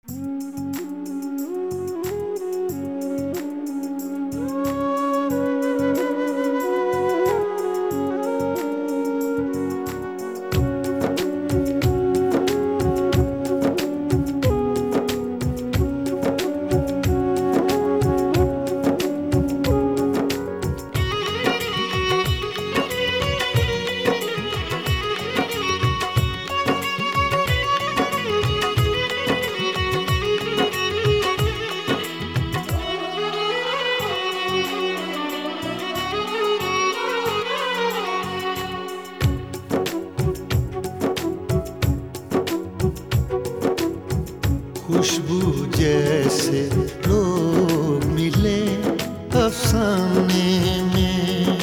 खुशबू जैसे लोग मिले अफसाने में,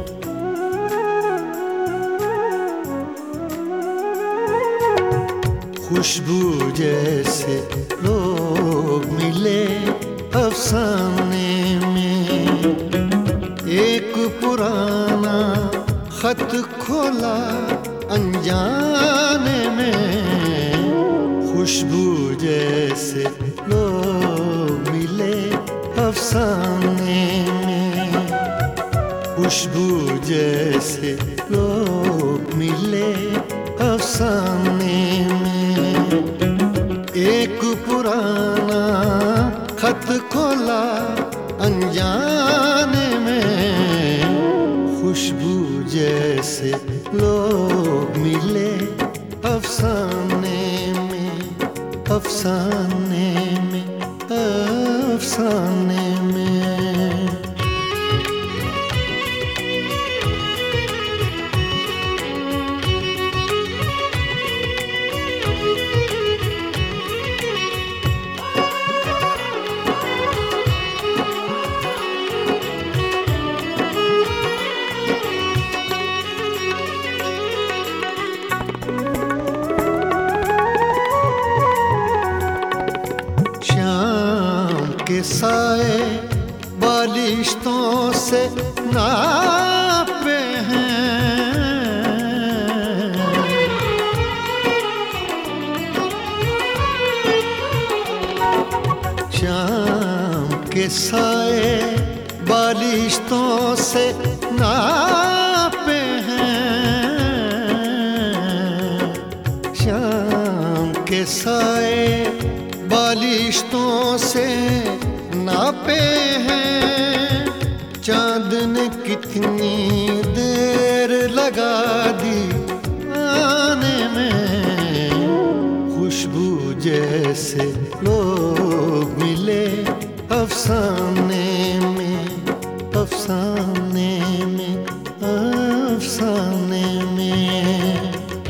खुशबू जैसे लोग मिले अफसाने में। एक पुराना खत खोला अनजाने में, खुशबू जैसे लोग मिले अफसाने में। खुशबू जैसे लोग मिले अफसाने में। एक पुराना खत खोला अनजाने में, खुशबू जैसे लोग मिले अफसाने में, अफसाने में, अफसाने में। के साए बालिश्तों से नापे हैं, शाम के साए बालिश्तों से नापे हैं, शाम के साए बालिश्तों से नापे हैं। चांद ने कितनी देर लगा दी आने में, खुशबू जैसे लोग मिले अफसाने में, अफसाने में, अफसाने में।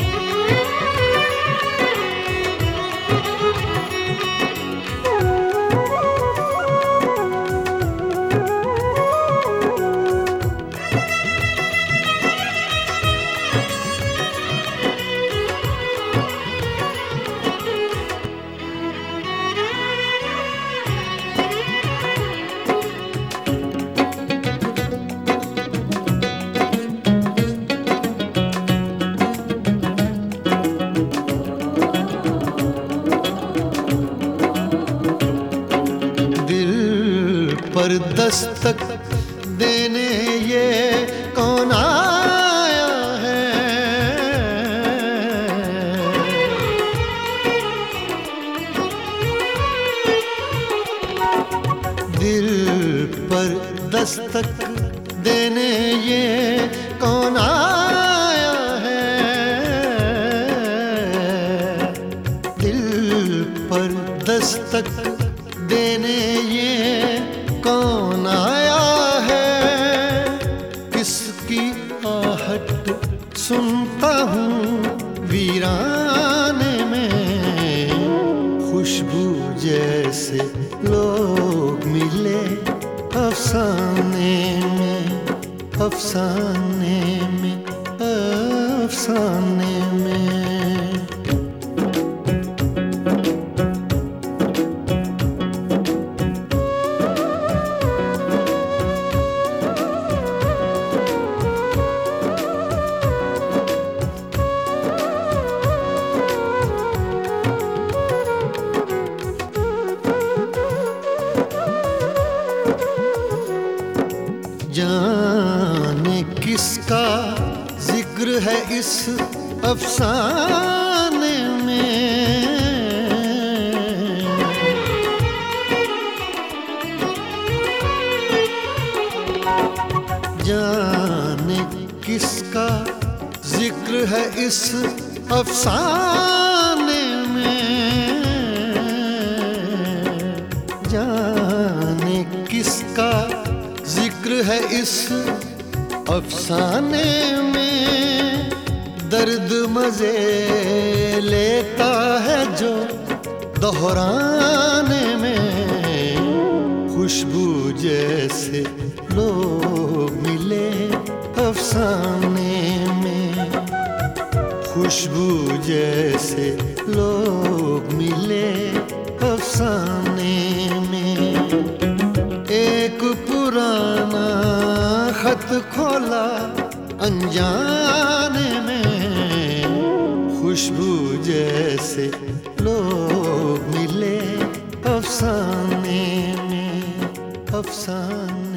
पर दस्तक देने ये कौन आया है, दिल पर दस्तक देने ये कौन आया है, दिल पर दस्तक देने ये कौन आया है। किसकी आहट सुनता हूँ वीराने में, खुशबू जैसे लोग मिले अफसाने में, अफसाने में, अफसाने में। जिक्र है इस अफसाने में। जाने किसका जिक्र है इस अफसाने में, जाने किसका जिक्र है इस अफसाने में। दर्द मजे लेता है जो दोहराने में, खुशबू जैसे लोग मिले अफसाने में, खुशबू जैसे लोग मिले अफसाने में। एक पुराना खत खोला अनजाने में, खुशबू जैसे लोग मिले अफसाने में, अफसाने।